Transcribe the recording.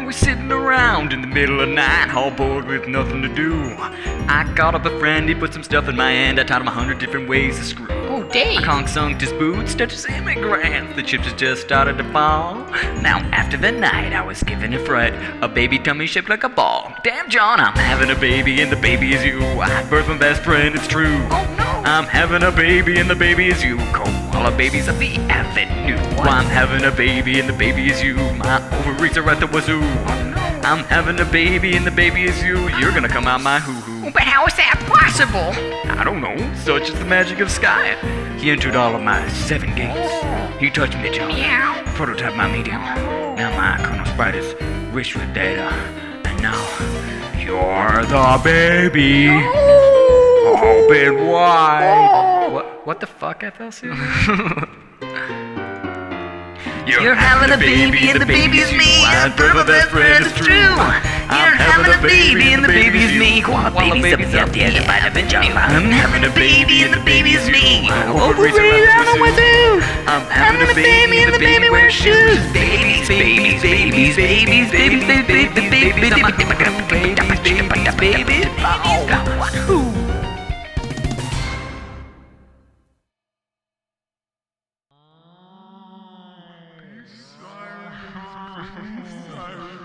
was sitting around in the middle of the night, all bored with nothing to do. I called up a friend, he put some stuff in my hand. I taught him 100 different ways to screw. Oh, Dave. I conk-sunked his boots, touched his immigrants. The chips had just started to fall. Now, after the night, I was given a fright. A baby tummy shaped like a ball. Damn, John, I'm having a baby, and the baby is you. I birthed my best friend, it's true. Oh, no. I'm having a baby, and the baby is you. Koala babies of the avenue. I'm having a baby, and the baby is you. My ovaries are at the wazoo. Oh, no. I'm having a baby, and the baby is you. You're gonna come out my hoo-hoo. But how is that possible? I don't know, such is the magic of Sky. He entered all of my 7 gates. He touched me, John. Meow. Prototype my medium. Now my Colonel Sprite is rich with data. And now, you're the baby. Open wide. What the fuck, FLC? You're having a baby and the baby is me. I'm my best friend, it's true. You're having a baby and the baby is me. Koala babies up the other by the vagina. I'm having a baby and the baby is me. Ovaries on the wazoo. I'm having a baby and the baby wears shoes. Babies, babies, babies, babies, babies, babies, babies, babies, babies, babies. Sorry.